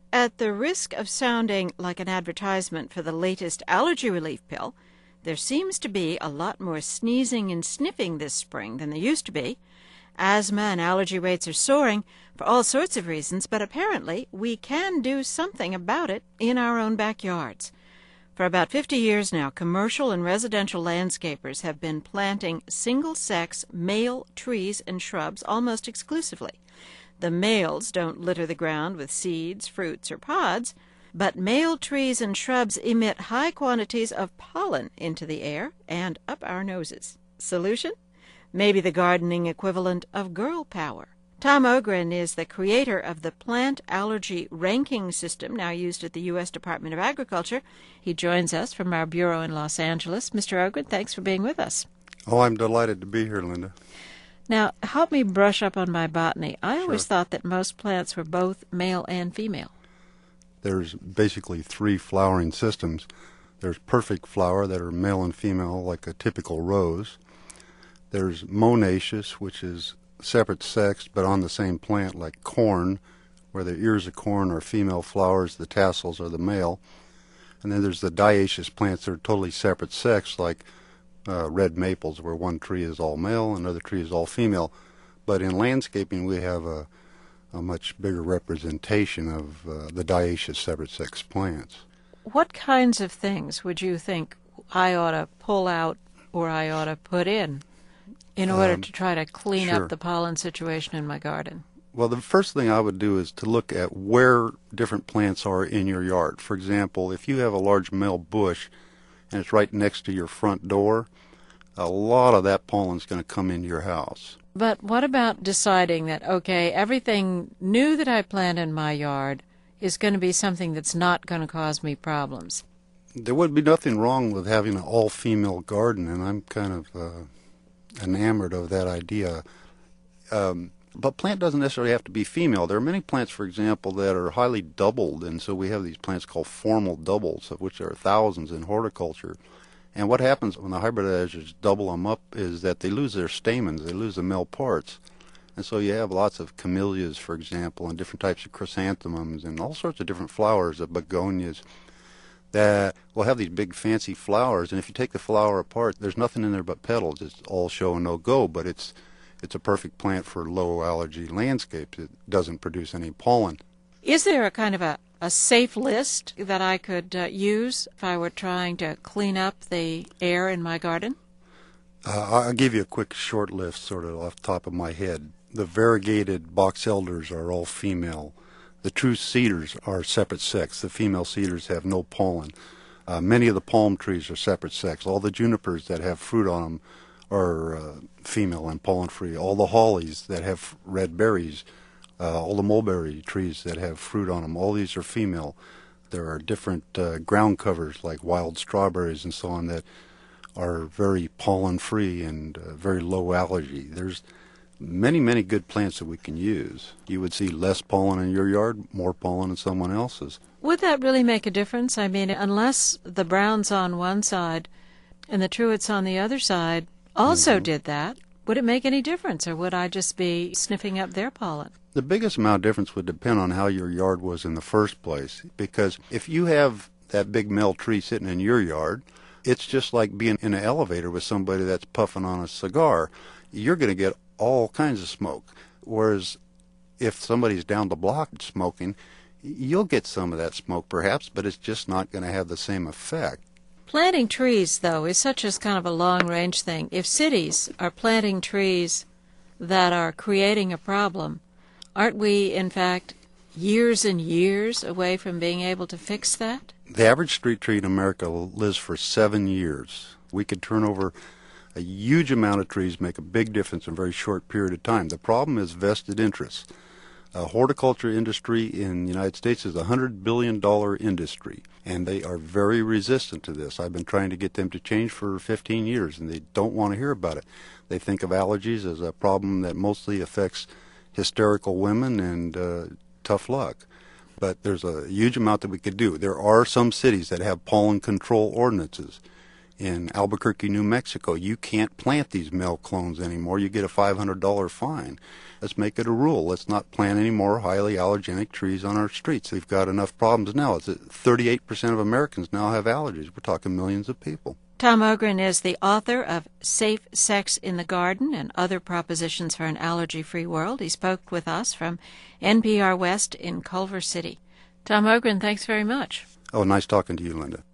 At the risk of sounding like an advertisement for the latest allergy relief pill, there seems to be a lot more sneezing and sniffing this spring than there used to be. Asthma and allergy rates are soaring for all sorts of reasons, but apparently we can do something about it in our own backyards. For about 50 years now, commercial and residential landscapers have been planting single-sex male trees and shrubs almost exclusively. The males don't litter the ground with seeds, fruits, or pods, but male trees and shrubs emit high quantities of pollen into the air and up our noses. Solution? Maybe the gardening equivalent of girl power. Tom Ogren is the creator of the plant allergy ranking system now used at the U.S. Department of Agriculture. He joins us from our bureau in Los Angeles. Mr. Ogren, thanks for being with us. Oh, I'm delighted to be here, Linda. Now, help me brush up on my botany. I always thought that most plants were both male and female. There's basically three flowering systems. There's perfect flower that are male and female, like a typical rose. There's monoecious, which is separate sex but on the same plant, like corn, where the ears of corn are female flowers, the tassels are the male. And then there's the dioecious plants that are totally separate sex, like red maples, where one tree is all male and another tree is all female. But in landscaping, we have a much bigger representation of the dioecious separate sex plants. What kinds of things would you think I ought to pull out or I ought to put in order to try to clean up the pollen situation in my garden? Well, the first thing I would do is to look at where different plants are in your yard. For example, if you have a large male bush and it's right next to your front door, a lot of that pollen is going to come into your house. But what about deciding that, okay, everything new that I plant in my yard is going to be something that's not going to cause me problems? There would be nothing wrong with having an all-female garden, and I'm kind of enamored of that idea. But plant doesn't necessarily have to be female. There are many plants, for example, that are highly doubled, and so we have these plants called formal doubles, of which there are thousands in horticulture. And what happens when the hybridizers double them up is that they lose their stamens, they lose the male parts. And so you have lots of camellias, for example, and different types of chrysanthemums and all sorts of different flowers, of begonias, that will have these big fancy flowers. And if you take the flower apart, there's nothing in there but petals. It's all show and no go, but it's a perfect plant for low allergy landscapes. It doesn't produce any pollen. Is there a kind of a safe list that I could use if I were trying to clean up the air in my garden? I'll give you a quick short list sort of off the top of my head. The variegated box elders are all female. The true cedars are separate sex. The female cedars have no pollen. Many of the palm trees are separate sex. All the junipers that have fruit on them are female and pollen-free. All the hollies that have red berries, all the mulberry trees that have fruit on them, all these are female. There are different ground covers like wild strawberries and so on that are very pollen-free and very low allergy. There's many, many good plants that we can use. You would see less pollen in your yard, more pollen in someone else's. Would that really make a difference? I mean, unless the browns on one side and the truants on the other side also did that, would it make any difference, or would I just be sniffing up their pollen? The biggest amount of difference would depend on how your yard was in the first place, because if you have that big male tree sitting in your yard, it's just like being in an elevator with somebody that's puffing on a cigar. You're going to get all kinds of smoke, whereas if somebody's down the block smoking, you'll get some of that smoke perhaps, but it's just not going to have the same effect. Planting trees, though, is such as kind of a long-range thing. If cities are planting trees that are creating a problem, aren't we, in fact, years and years away from being able to fix that? The average street tree in America lives for 7 years. We could turn over a huge amount of trees, make a big difference in a very short period of time. The problem is vested interests. Horticulture industry in the United States is a $100 billion industry, and they are very resistant to this. I've been trying to get them to change for 15 years, and they don't want to hear about it. They think of allergies as a problem that mostly affects hysterical women and tough luck. But there's a huge amount that we could do. There are some cities that have pollen control ordinances. in Albuquerque, New Mexico, you can't plant these male clones anymore. You get a $500 fine. Let's make it a rule. Let's not plant any more highly allergenic trees on our streets. We've got enough problems now. It's 38% of Americans now have allergies. We're talking millions of people. Tom Ogren is the author of Safe Sex in the Garden and Other Propositions for an Allergy-Free World. He spoke with us from NPR West in Culver City. Tom Ogren, thanks very much. Oh, nice talking to you, Linda.